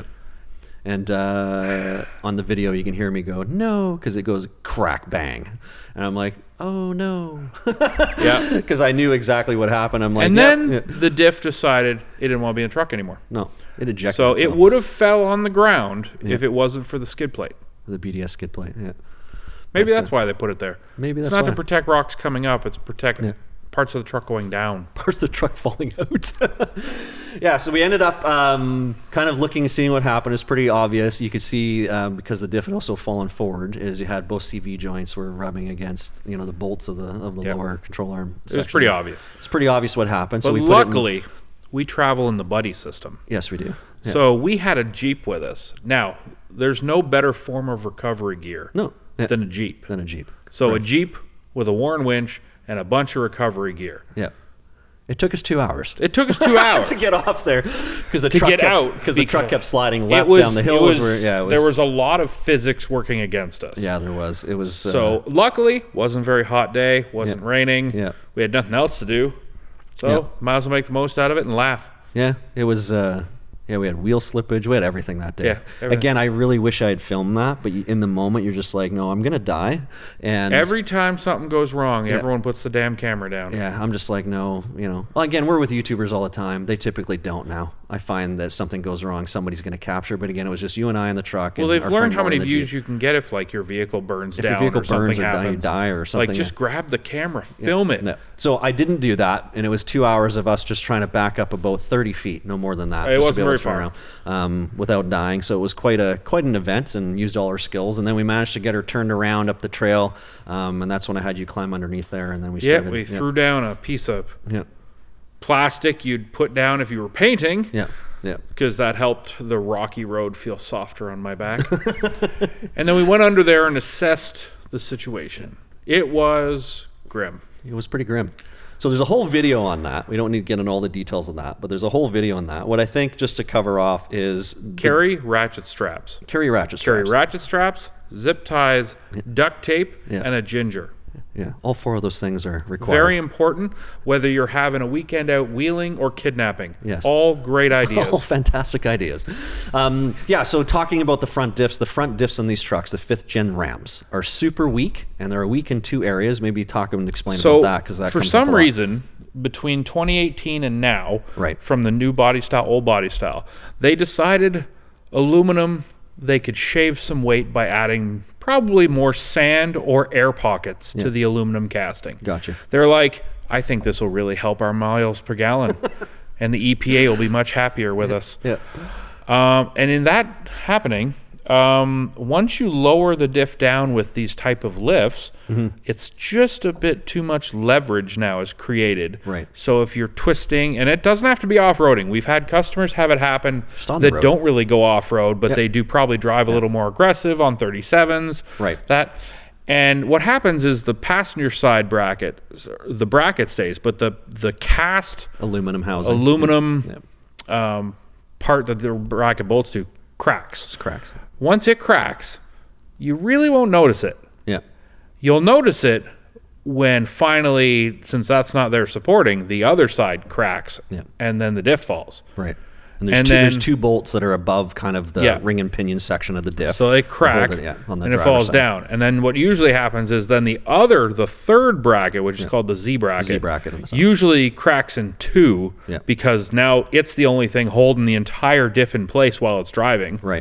And uh, on the video, you can hear me go, no, because it goes crack bang. And I'm like, oh, no. Yeah. Because I knew exactly what happened. I'm like, And yep, then yeah. the diff decided it didn't want to be in the truck anymore. No, it ejected So itself. it would have fell on the ground if it wasn't for the skid plate. The B D S skid plate, yeah. Maybe But, that's uh, why they put it there. maybe It's that's not why. to protect rocks coming up. It's protect Yeah. parts of the truck going down. Parts of the truck falling out. Yeah, so we ended up um, kind of looking and seeing what happened. It was pretty obvious. You could see, um, because the diff had also fallen forward, is you had both C V joints were rubbing against, you know, the bolts of the of the Yep. lower control arm It was section. pretty obvious. It's pretty obvious what happened. But so we put it in- luckily, we travel in the buddy system. yes, we do. Yeah. So we had a Jeep with us. Now, there's no better form of recovery gear No, yeah, than a Jeep. than a Jeep. So a Jeep with a Warn winch and a bunch of recovery gear. Yeah. It took us two hours It took us two hours to get off there because the to truck get kept, out because the truck because kept sliding It left was- down the it hills. was- where, yeah, it was, there was a lot of physics working against us. yeah, there was. It was So luckily, wasn't a very hot day, wasn't Yeah. raining. Yeah. We had nothing else to do. So Yeah. might as well make the most out of it and laugh. yeah, it was. Uh, yeah, we had wheel slippage. We had everything that day. Yeah, everything. Again, I really wish I had filmed that, but you, in the moment, you're just like, no, I'm gonna die. And Every time something goes wrong, everyone puts the damn camera down. yeah, I'm just like, no, you know. Well, again, we're with YouTubers all the time. They typically don't now. I find that something goes wrong, somebody's going to capture. But again, it was just you and I in the truck. Well, and they've our learned friend how Lauren many in the views Jeep. you can get if, like, your vehicle burns If down your vehicle or something burns or die, you happens. die or something. Like, just yeah. grab the camera, film it. No. So I didn't do that, and it was two hours of us just trying to back up about thirty feet, no more than that. It just to wasn't be able very to turn far. around, um, without dying. So it was quite a quite an event, and used all our skills. And then we managed to get her turned around up the trail, um, and that's when I had you climb underneath there, and then we Yeah, started. we yeah, threw down a piece of yeah, plastic you'd put down if you were painting. yeah, yeah. Because that helped the rocky road feel softer on my back. And then we went under there and assessed the situation. It was grim. It was pretty grim. So there's a whole video on that. We don't need to get into all the details of that, but there's a whole video on that. What I think, just to cover off, is Carry ratchet straps. carry ratchet Carry straps. ratchet straps, zip ties, duct tape, Yeah. and a ginger. Yeah, all four of those things are required. Very important, whether you're having a weekend out wheeling or kidnapping. Yes. All great ideas. All fantastic ideas. Um, yeah, so talking about the front diffs, the front diffs on these trucks, the fifth gen Rams, are super weak, and they're weak in two areas. Maybe talk and explain So, about that, because that for comes up some a lot. reason, between twenty eighteen and now, Right. from the new body style, old body style, they decided aluminum, they could shave some weight by adding probably more sand or air pockets Yeah. to the aluminum casting. Gotcha. They're like, I think this will really help our miles per gallon, and the E P A will be much happier with us. Yeah. Um, and in that happening, um, once you lower the diff down with these type of lifts, mm-hmm. it's just a bit too much leverage now is created. Right. So if you're twisting, and it doesn't have to be off-roading. We've had customers have it happen that don't really go off-road, but yep. they do probably drive yep. a little more aggressive on thirty-sevens. Right. That. And what happens is the passenger side bracket, the bracket stays, but the the cast aluminum housing, aluminum yep. um, part that the bracket bolts to cracks. Just cracks. Once it cracks, you really won't notice it. Yeah. You'll notice it when finally, since that's not there supporting, the other side cracks, yeah. and then the diff falls. Right. And there's, and two, then, there's two bolts that are above kind of the yeah. ring and pinion section of the diff. So they crack, it, yeah, on the and it falls side. down. And then what usually happens is then the other, the third bracket, which is yeah. called the Z bracket, Z bracket on the side. usually cracks in two yeah. because now it's the only thing holding the entire diff in place while it's driving. Right.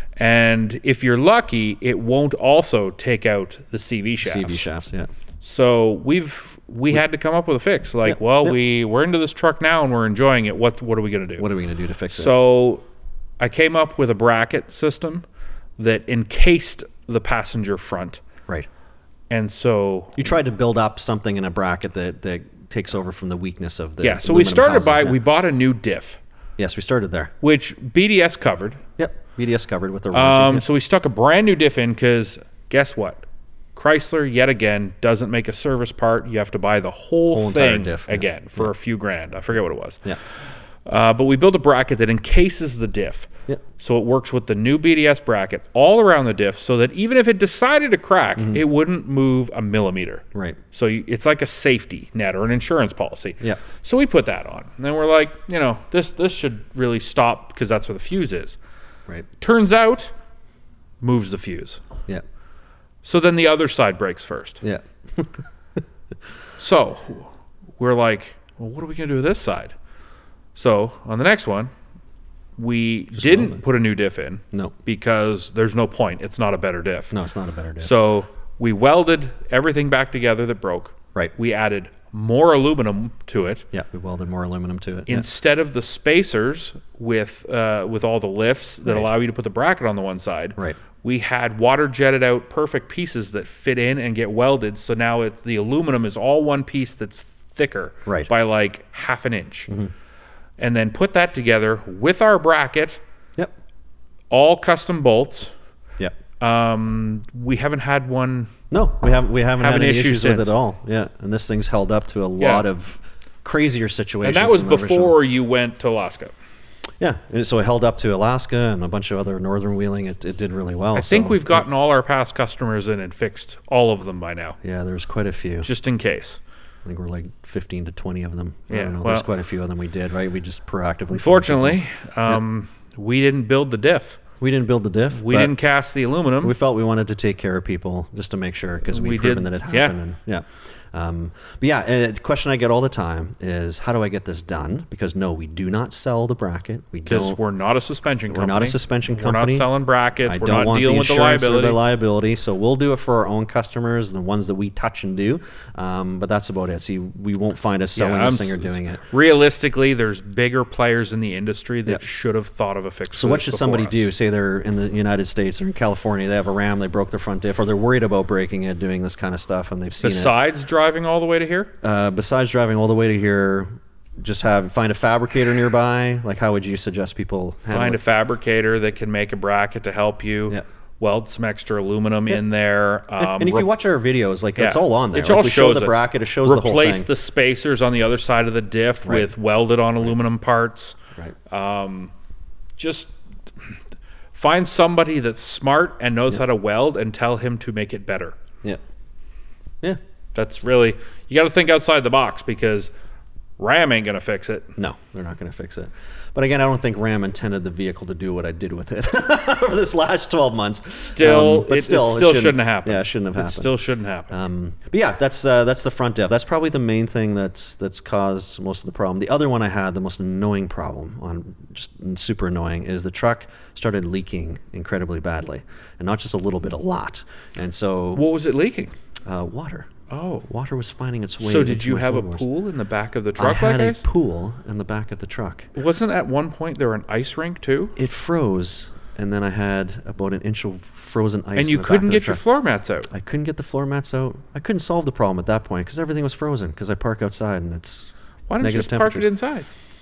And if you're lucky, it won't also take out the C V shafts. C V shafts, yeah. So we've we had to come up with a fix. Like, yep. well, yep. we we're into this truck now and we're enjoying it. What what are we going to do? What are we going to do to fix so it? So I came up with a bracket system that encased the passenger front. Right. And so you tried to build up something in a bracket that that takes over from the weakness of the yeah. So we started housing. by yeah. we bought a new diff. Yes, we started there. Which B D S covered. Yep, B D S covered with the um. yeah. So we stuck a brand new diff in because guess what? Chrysler, yet again, doesn't make a service part. You have to buy the whole, whole thing diff, again yeah. for yeah. a few grand. I forget what it was. Yeah. Uh, but we built a bracket that encases the diff. Yep. So it works with the new B D S bracket all around the diff so that even if it decided to crack, mm-hmm. it wouldn't move a millimeter. Right. So you, it's like a safety net or an insurance policy. Yeah. So we put that on. And we're like, you know, this, this should really stop because that's where the fuse is. Right. Turns out, moves the fuse. Yeah. So then the other side breaks first. Yeah. So we're like, well, what are we going to do with this side? So on the next one, we Just didn't put a new diff in. No. Because there's no point. It's not a better diff. No, it's not a better diff. So we welded everything back together that broke. Right. We added more aluminum to it. Yeah, we welded more aluminum to it. Instead yeah. of the spacers with uh, with all the lifts that right. allow you to put the bracket on the one side. Right. We had water jetted out perfect pieces that fit in and get welded. So now it's, the aluminum is all one piece that's thicker right. by like half an inch. Mm-hmm. And then put that together with our bracket. Yep. All custom bolts. Yep. Um, we haven't had one. No, we haven't. We haven't have had any issue issues since. with it at all. Yeah, and this thing's held up to a yeah. lot of crazier situations. And that was than before you went to Alaska. Yeah, and so it held up to Alaska and a bunch of other northern wheeling. It, it did really well. I think so, we've gotten all our past customers in and fixed all of them by now. Yeah, there's quite a few. Just in case. I think we're like fifteen to twenty of them. Yeah, I don't know. well, There's quite a few of them we did, right? We just proactively. Fortunately, um, yep. we didn't build the diff. We didn't build the diff. We didn't cast the aluminum. We felt we wanted to take care of people just to make sure because we'd we proven did, that it happened. Yeah. And, yeah. Um, but yeah, uh, the question I get all the time is, how do I get this done? Because no, we do not sell the bracket. We Because don't. we're not a suspension company. We're not a suspension company. We're not selling brackets. I we're don't not want dealing the with the insurance liability. or the liability. So we'll do it for our own customers, the ones that we touch and do. Um, but that's about it. See, we won't find us selling yeah, this thing or doing it. Realistically, there's bigger players in the industry that Yep. should have thought of a fix. So for what this should before somebody us. do? Say they're in the United States or in California, they have a Ram, they broke their front diff, or they're worried about breaking it, doing this kind of stuff, and they've seen Besides it. driving all the way to here? Uh, besides driving all the way to here, just have find a fabricator nearby. Like, how would you suggest people handle Find it? a fabricator that can make a bracket to help you. Yep. Weld some extra aluminum Yep. in there. Um, and if you watch our videos, like yeah, it's all on there. It Like, all we shows show the it. bracket. It shows the whole Replace thing. the spacers on the other side of the diff Right. with welded on aluminum parts. Right. Um, just find somebody that's smart and knows Yep. how to weld and tell him to make it better. Yeah. Yeah. That's really, you got to think outside the box because Ram ain't going to fix it. No, they're not going to fix it. But again, I don't think Ram intended the vehicle to do what I did with it over this last twelve months. Still, um, but it, still, it still shouldn't, shouldn't have happened. Yeah, it shouldn't have It happened. still shouldn't happen. Um, but yeah, that's uh, that's the front diff. That's probably the main thing that's that's caused most of the problem. The other one I had, the most annoying problem, on just super annoying, is the truck started leaking incredibly badly, and not just a little bit, a lot. And so, What was it leaking? uh, water. Oh. Water was finding its way. So did into you my have a floorboards. pool in the back of the I truck had like a ice? pool in the back of the truck. Wasn't at one point there an ice rink too? It froze and then I had about an inch of frozen ice. And you in the back couldn't of the get your truck. floor mats out. I couldn't get the floor mats out. I couldn't solve the problem at that point because everything was frozen. Because I park outside and it's Why don't you negative just park it temperatures. inside?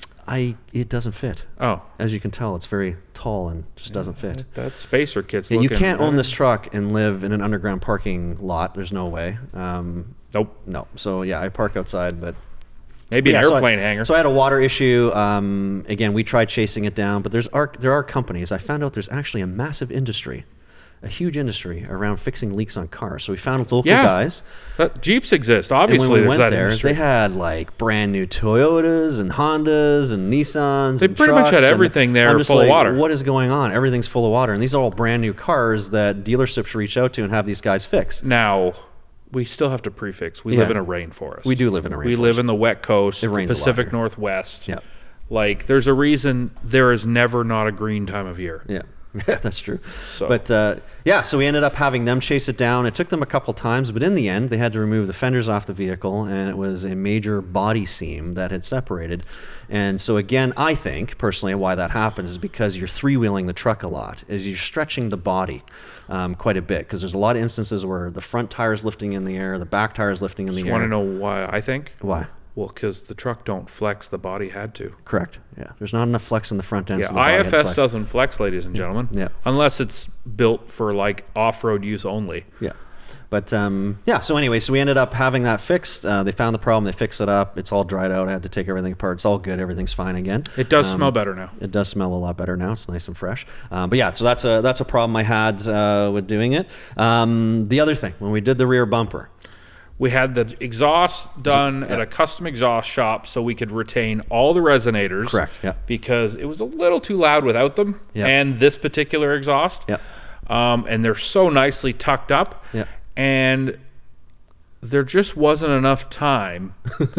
I it doesn't fit. Oh, As you can tell, it's very tall and just doesn't fit. that, that spacer kit's Yeah, you looking can't own better. this truck and live in an underground parking lot. There's no way. Um, Nope. no. So yeah, I park outside, but Maybe an Yeah, so I- airplane hangar. So I had a water issue. Um, again, we tried chasing it down, but there's are, there are companies. I found out there's actually a massive industry, a huge industry around fixing leaks on cars. So we found local Yeah. guys. But Jeeps exist. And Obviously, when we there's went that there, industry. they had like brand new Toyotas and Hondas and Nissans. They and pretty much had trucks, and everything there I'm just full of like, water. What is going on? Everything's full of water, and these are all brand new cars that dealerships reach out to and have these guys fix. Now, we still have to prefix. We Yeah. live in a rainforest. We do live in a We rainforest. live in the wet coast, It rains a lot Pacific here. Northwest. Yeah. Like, there's a reason there is never not a green time of year. Yeah, yeah, that's true. So- But uh, yeah, so we ended up having them chase it down. It took them a couple times, but in the end, they had to remove the fenders off the vehicle, and it was a major body seam that had separated. And so again, I think personally why that happens is because you're three-wheeling the truck a lot, is you're stretching the body um, quite a bit, because there's a lot of instances where the front tire is lifting in the air, the back tire is lifting in the Just air. want to know why I think? Why? Well, because the truck don't flex. The body had to. Correct. Yeah, there's not enough flex in the front end. Yeah, so the body had to I F S flex. doesn't flex, ladies and gentlemen. Yeah. Unless it's built for like off-road use only. Yeah. But um, yeah, so anyway, so we ended up having that fixed. Uh, they found the problem. They fixed it up. It's all dried out. I had to take everything apart. It's all good. Everything's fine again. It does Um, smell better now. It does smell a lot better now. It's nice and fresh. Um, but yeah, so that's a that's a problem I had uh, with doing it. Um, the other thing, when we did the rear bumper, We had the exhaust done at a custom exhaust shop so we could retain all the resonators. Correct, yeah. Because it was a little too loud without them. Yeah. And this particular exhaust. Yeah. Um, and they're so nicely tucked up. Yeah. And there just wasn't enough time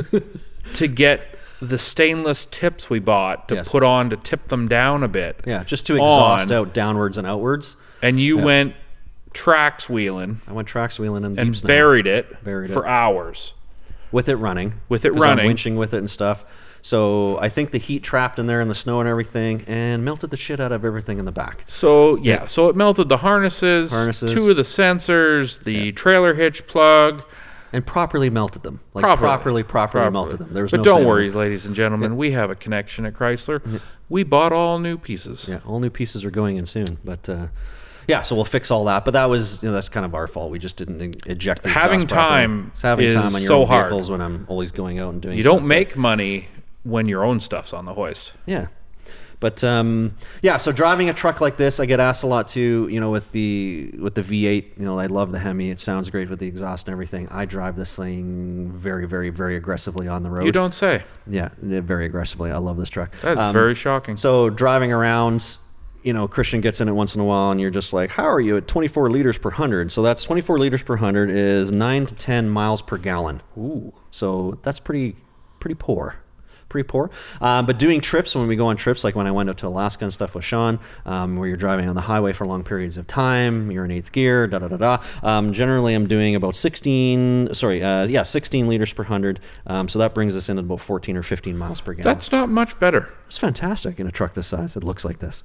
to get the stainless tips we bought to Yes. put on to tip them down a bit. yeah, just to exhaust On. out downwards and outwards. And you Yeah. went trax wheeling I went trax wheeling in the and deep snow buried it Buried for it. hours. with it running. With it 'cause I'm running. winching with it and stuff. So I think the heat trapped in there in the snow and everything, and melted the shit out of everything in the back. So yeah, so it melted the harnesses, Harnesses. two of the sensors, the trailer hitch plug. And properly melted them. Like Properly. properly, properly, Properly. melted them. There was but no don't sanding. worry, ladies and gentlemen, we have a connection at Chrysler. We bought all new pieces. Yeah, all new pieces are going in soon. But uh, yeah, so we'll fix all that. But that was, you know, that's kind of our fault. We just didn't e- eject the Having exhaust properly. time It's having is time on your so own hard. vehicles when I'm always going out and doing You stuff. don't make money when your own stuff's on the hoist. Yeah. But um, yeah, so driving a truck like this, I get asked a lot too. You know, with the with the V eight, you know, I love the Hemi. It sounds great with the exhaust and everything. I drive this thing very, very, very aggressively on the road. You don't say. Yeah, yeah, very aggressively. I love this truck. That's Um, very shocking. So driving around, you know, Christian gets in it once in a while, and you're just like, how are you at twenty-four liters per hundred? So that's twenty-four liters per hundred is nine to ten miles per gallon. Ooh. So that's pretty, pretty poor. Pretty poor. Um, but doing trips, when we go on trips, like when I went up to Alaska and stuff with Sean, um, where you're driving on the highway for long periods of time, you're in eighth gear, da da da da. Um, generally, I'm doing about sixteen, sorry, uh, yeah, sixteen liters per hundred. Um, so that brings us in at about fourteen or fifteen miles per gallon. That's not much better. It's fantastic in a truck this size. It looks like this.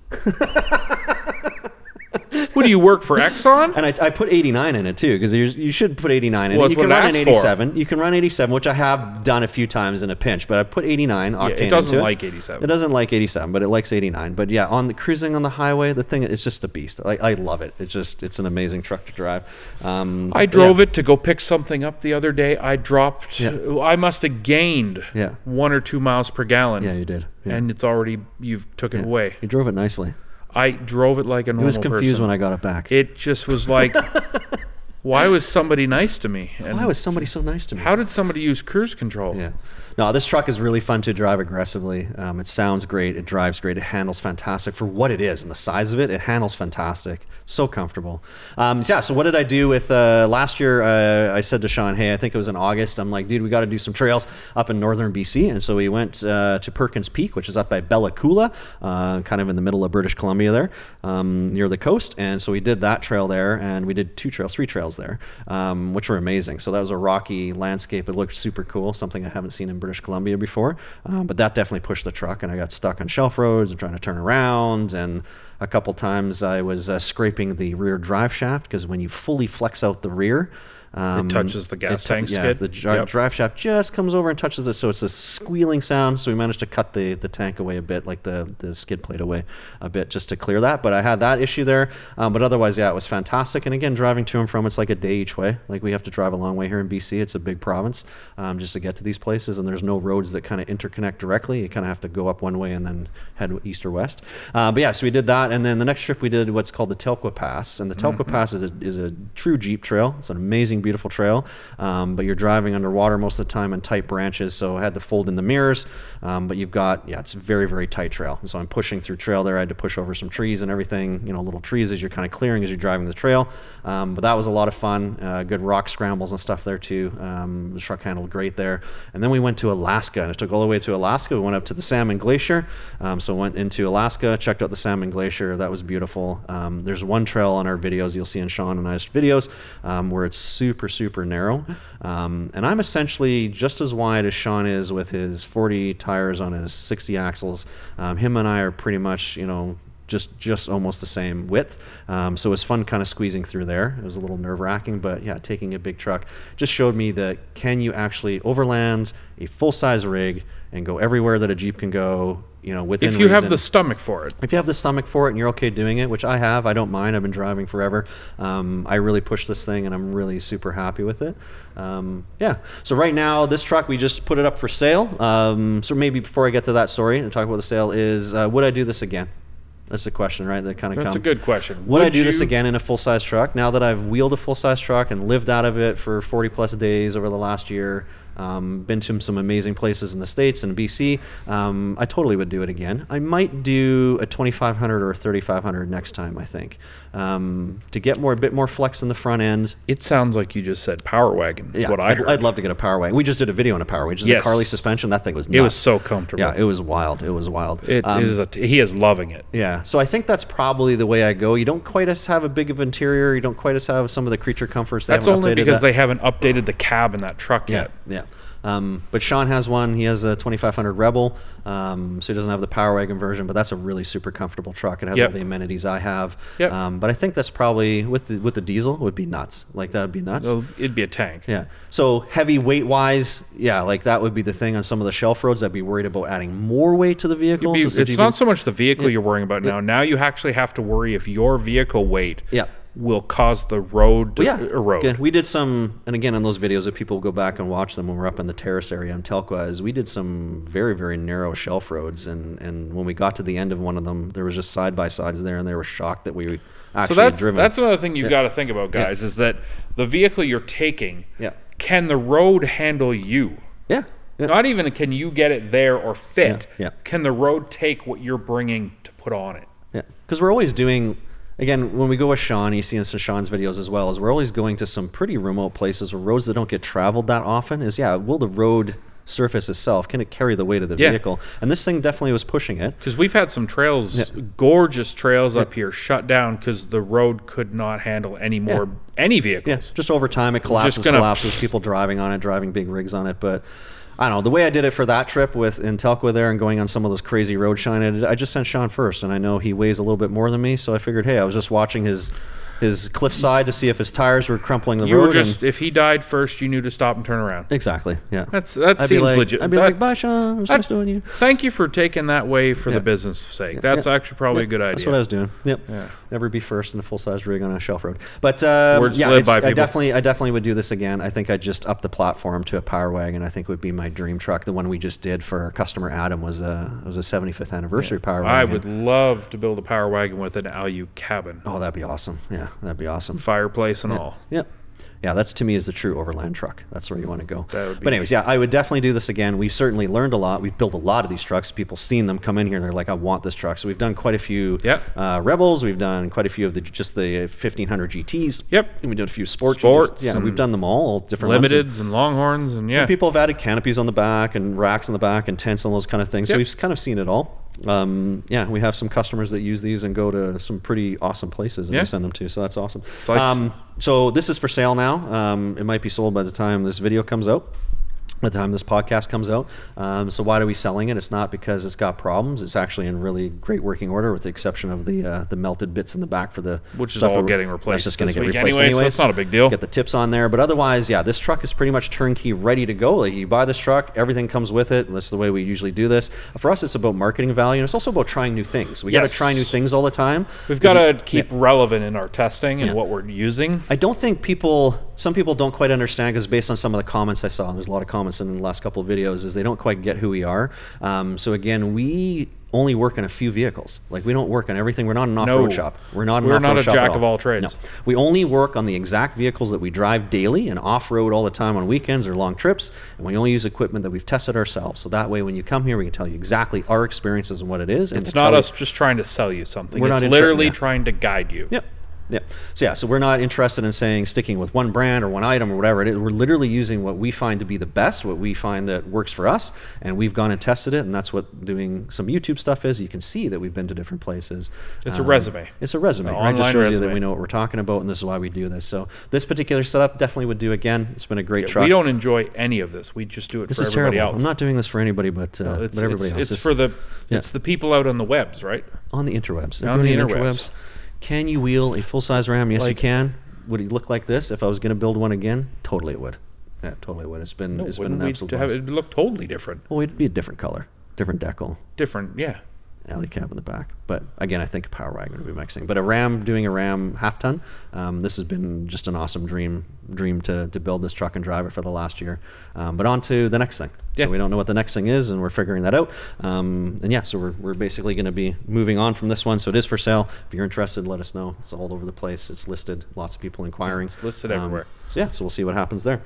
What do you work for Exxon? And I, I put eighty-nine in it too, because you should put eighty-nine in Well, it. You that's can what it run an asks for. eighty-seven. You can run eighty-seven, which I have done a few times in a pinch, but I put eighty-nine octane it doesn't into like it. eighty-seven. It doesn't like eighty-seven, but it likes eighty-nine. But yeah, on the cruising on the highway, the thing is just a beast. I, I love it. It's just it's an amazing truck to drive. Um, I drove it to go pick something up the other day. I dropped. Yeah. I must have gained Yeah. one or two miles per gallon. Yeah, you did. Yeah. And it's already you've took it Yeah. away. You drove it nicely. I drove it like a normal I was confused person. when I got it back. It just was like, why was somebody nice to me? And Why was somebody so nice to me? how did somebody use cruise control? Yeah. No, this truck is really fun to drive aggressively. Um, it sounds great. It drives great. It handles fantastic for what it is and the size of it. It handles fantastic. So comfortable. Um, so yeah. So what did I do with uh, last year? Uh, I said to Sean, hey, I think it was in August. I'm like, dude, we got to do some trails up in northern B C. And so we went uh, to Perkins Peak, which is up by Bella Coola, uh, kind of in the middle of British Columbia there, um, near the coast. And so we did that trail there, and we did two trails, three trails trails there, um, which were amazing. So that was a rocky landscape. It looked super cool, something I haven't seen in British Columbia before. Um, but that definitely pushed the truck, and I got stuck on shelf roads and trying to turn around. And a couple times I was uh, scraping the rear drive shaft, because when you fully flex out the rear, Um, It touches the gas it t- tank yeah, skid. the dri- Yep. drive shaft just comes over and touches it, so it's a squealing sound. So we managed to cut the, the tank away a bit, like the, the skid plate away a bit, just to clear that. But I had that issue there. Um, but otherwise, yeah, it was fantastic. And again, driving to and from, it's like a day each way. Like we have to drive a long way here in B C. It's a big province um, just to get to these places, and there's no roads that kind of interconnect directly. You kind of have to go up one way and then head east or west. Uh, but yeah, so we did that, and then the next trip we did what's called the Telkwa Pass, and the Telkwa Mm-hmm. Pass is a is a true Jeep trail. It's an amazing, beautiful trail. Um, but you're driving underwater most of the time in tight branches, so I had to fold in the mirrors. Um, but you've got, yeah, it's a very, very tight trail. And so I'm pushing through trail there. I had to push over some trees and everything, you know, little trees as you're kind of clearing as you're driving the trail. Um, but that was a lot of fun. Uh, good rock scrambles and stuff there too. Um, the truck handled great there. And then we went to Alaska, and it took all the way to Alaska. We went up to the Salmon Glacier. Um, so went into Alaska, checked out the Salmon Glacier. That was beautiful. Um, there's one trail on our videos you'll see in Sean and I's videos um, where it's super, super narrow. Um, and I'm essentially just as wide as Sean is with his forty tires on his sixty axles. Um, him and I are pretty much, you know, just just almost the same width. Um, so it was fun kind of squeezing through there. It was a little nerve-wracking, but yeah, taking a big truck just showed me that can you actually overland a full-size rig and go everywhere that a Jeep can go, you know, within If you have reason. the stomach for it. If you have the stomach for it and you're okay doing it, which I have, I don't mind. I've been driving forever. Um, I really push this thing, and I'm really super happy with it. Um, yeah. So right now, this truck, we just put it up for sale. Um, so maybe before I get to that story and talk about the sale is, uh, would I do this again? That's the question, right? That kind of That's come. a good question. Would, I do you, this again in a full-size truck? Now that I've wheeled a full-size truck and lived out of it for forty plus days over the last year, um, been to some amazing places in the States and B C, um, I totally would do it again. I might do a twenty-five hundred or a thirty-five hundred next time, I think, um, to get more a bit more flex in the front end. It sounds like you just said Power Wagon is Yeah, what I I'd, heard. I'd love to get a Power Wagon. We just did a video on a Power Wagon. Just Yes. the Carly suspension. That thing was nuts. It was so comfortable. Yeah, it was wild. It was wild. It Um, is a, he is loving it. Yeah, so I think that's probably the way I go. You don't quite as have a big of interior. You don't quite as have some of the creature comforts. They That's haven't only updated because that. they haven't updated the cab in that truck Yeah, yet. yeah. Um, but Sean has one. He has a twenty-five hundred Rebel, um, so he doesn't have the Power Wagon version. But that's a really super comfortable truck. It has Yep. all the amenities I have. Yep. Um, but I think that's probably with the with the diesel would be nuts. Like that would be nuts. Well, it'd be a tank. Yeah. So heavy weight wise, yeah, like that would be the thing on some of the shelf roads. I'd be worried about adding more weight to the vehicle. Be- Just if it's you not can- so much the vehicle you're worrying about now. Now you actually have to worry if your vehicle weight Yeah. will cause the road to Well, yeah, erode. Good. We did some, and again, on those videos, if people go back and watch them when we're up in the terrace area in Telkwa, is we did some very, very narrow shelf roads, and, and when we got to the end of one of them, there was just side by sides there, and they were shocked that we actually So that's had driven. that's another thing you've got to think about, guys, is that the vehicle you're taking, Yeah. can the road handle you? yeah. Yeah. Not even can you get it there or fit. Yeah, yeah. Can the road take what you're bringing to put on it? Yeah, because we're always doing, again, when we go with Sean, you see in some Sean's videos as well, is we're always going to some pretty remote places or roads that don't get traveled that often. Is yeah, will the road surface itself, can it carry the weight of the Yeah. vehicle? And this thing definitely was pushing it. Because we've had some trails, gorgeous trails up here, shut down because the road could not handle any more any Yeah, vehicles. just over time it collapses, gonna- collapses, people driving on it, driving big rigs on it. But I don't know, the way I did it for that trip with in Telkwa there and going on some of those crazy road shine, I, did- I just sent Sean first, and I know he weighs a little bit more than me, so I figured, hey, I was just watching his his cliffside to see if his tires were crumpling the You road. were and- just if he died first, you knew to stop and turn around. exactly, yeah. That's that I'd be seems like, legit. I'd be That- like, bye, Sean. I'm that- just doing you. Thank you for taking that way for Yeah. the business sake. That's Yeah. actually probably Yep, a good idea. That's what I was doing. Yep. Yeah. Never be first in a full-size rig on a shelf road. But um, Words yeah, live it's, by, I people. definitely, I definitely would do this again. I think I'd just up the platform to a Power Wagon. I think would be my dream truck. The one we just did for our customer Adam was a was a seventy-fifth anniversary Power Wagon. I would love to build a Power Wagon with an Alu cabin, Oh, that'd be awesome. Yeah, that'd be awesome. fireplace and all. Yep. Yeah, that's to me is the true overland truck. That's where you want to go. That would be- But anyways, yeah, I would definitely do this again. We've certainly learned a lot. We've built a lot of these trucks. People seen them come in here and they're like, I want this truck. So we've done quite a few Yep. uh, Rebels. We've done quite a few of the just the fifteen hundred G Ts. Yep. And we did a few sports. Sports Yeah, and we've done them all, all different ones. Limiteds and Longhorns and yeah. And people have added canopies on the back and racks on the back and tents and those kind of things. So Yep. we've kind of seen it all. Um, yeah, we have some customers that use these and go to some pretty awesome places that Yeah. we send them to. So that's awesome. like- um, so this is for sale now. Um, it might be sold by the time this video comes out. By the time this podcast comes out. Um, so why are we selling it? It's not because it's got problems. It's actually in really great working order, with the exception of the uh, the melted bits in the back for the Which is stuff all that- getting that's replaced just going to this get week replaced anyway, anyways. so it's not a big deal. Get the tips on there, but otherwise, yeah, this truck is pretty much turnkey, ready to go. Like, you buy this truck, everything comes with it. That's the way we usually do this. For us, it's about marketing value, and it's also about trying new things. We got Yes. to try new things all the time. We've got If you- to keep relevant in our testing and Yeah. what we're using. I don't think people, some people don't quite understand, because based on some of the comments I saw, and there's a lot of comments in the last couple of videos, is they don't quite get who we are. Um, so again, we only work on a few vehicles. Like, we don't work on everything. We're not an off-road No. shop. We're not an We're off-road not a shop at jack all. of all trades. No. We only work on the exact vehicles that we drive daily and off-road all the time on weekends or long trips, and we only use equipment that we've tested ourselves. So that way, when you come here, we can tell you exactly our experiences and what it is. And It's we'll not tell us just trying to sell you something. We're It's not inter- literally yeah. trying to guide you. You. Yep. Yeah. So yeah, so we're not interested in saying sticking with one brand or one item or whatever it is. We're literally using what we find to be the best, what we find that works for us, and we've gone and tested it, and that's what doing some YouTube stuff is. You can see that we've been to different places. It's a resume. It's a resume. An Right? It just online shows you that resume. we know what we're talking about, and this is why we do this. So this particular setup definitely would do again. It's been a great truck. We don't enjoy any of this. We just do it This for is everybody terrible. else. I'm not doing this for anybody but, uh, it's, but everybody it's, else. it's for the Yeah. it's the people out on the webs, right? On the interwebs. On the Everybody interwebs. Can you wheel a full-size Ram? Yes, you Like- can. Would it look like this if I was going to build one again? Totally it would. Yeah, totally would. It's been No, it's been wouldn't an we absolute to have blast. it look totally different? Well, it'd be a different color, different decal, Different, yeah. alley cab in the back. But again, I think a Power Wagon would be mixing. But a Ram, doing a Ram half ton, um, this has been just an awesome dream dream to, to build this truck and drive it for the last year. Um, but on to the next thing. Yeah. So we don't know what the next thing is, and we're figuring that out. Um, and yeah, so we're, we're basically going to be moving on from this one. So it is for sale. If you're interested, let us know. It's all over the place. It's listed. Lots of people inquiring. It's listed Um, everywhere. So yeah, so we'll see what happens there.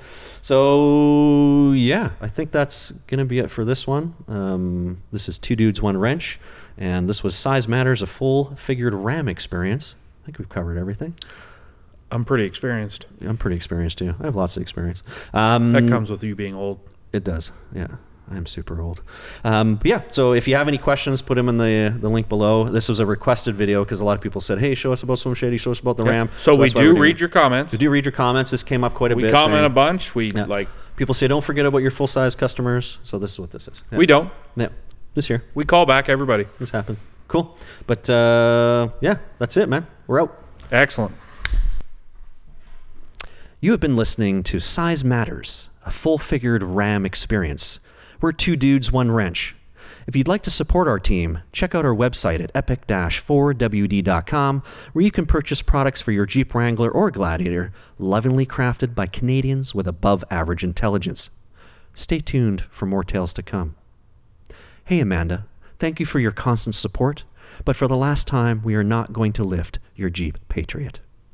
So yeah, I think that's going to be it for this one. Um, this is Two Dudes, One Wrench. And this was Size Matters, a full figured Ram experience. I think we've covered everything. I'm pretty experienced. I'm pretty experienced too. I have lots of experience. Um, That comes with you being old. It does. Yeah. I'm super old. Um, but yeah, so if you have any questions, put them in the the link below. This was a requested video because a lot of people said, hey, show us about Swim Shady, show us about the Okay. Ram. So, we that's why we're do doing read it. your comments. We do read your comments. This came up quite a We bit. comment saying- a bunch. We Yeah. like People say, don't forget about your full-size customers. So this is what this is. Yeah. we don't. Yeah. This year. We call back everybody. This happened. Cool. But uh, yeah, that's it, man. We're out. Excellent. You have been listening to Size Matters, a full-figured Ram experience. We're two dudes, one wrench. If you'd like to support our team, check out our website at epic dash four w d dot com, where you can purchase products for your Jeep Wrangler or Gladiator, lovingly crafted by Canadians with above-average intelligence. Stay tuned for more tales to come. Hey, Amanda, thank you for your constant support, but for the last time, we are not going to lift your Jeep Patriot.